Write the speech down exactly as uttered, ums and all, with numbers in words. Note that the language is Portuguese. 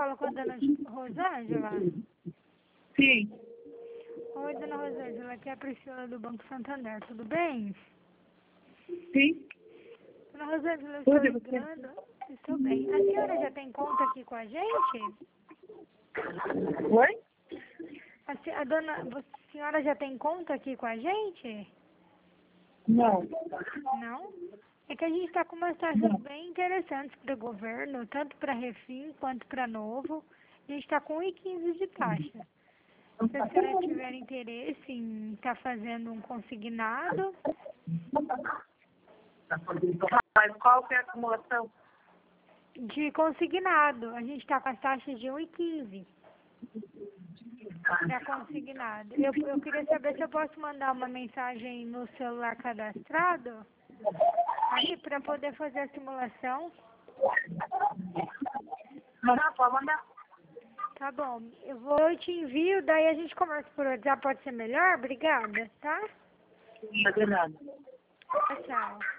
fala com a dona Rosângela? Sim. Oi, dona Rosângela, aqui é a Priscila do Banco Santander, tudo bem? Sim. Dona Rosângela, eu estou Tudo, você? ligando. Estou bem. A senhora já tem conta aqui com a gente? Oi? A, se- a dona, a senhora já tem conta aqui com a gente? Não. Não? É que a gente está com umas taxas bem interessantes para o governo, tanto para refim quanto para novo. A gente está com um vírgula quinze de taxa. Se a senhora tiver interesse em estar fazendo um consignado, Mas qual que é a acumulação? de consignado, a gente está com as taxas de um vírgula quinze para consignado. Eu, eu queria saber se eu posso mandar uma mensagem no celular cadastrado, aí para poder fazer a simulação. Não, pode mandar. Tá bom, eu vou, eu te envio, daí a gente conversa por WhatsApp, pode ser melhor? Obrigada, tá? Não tem nada. Tchau.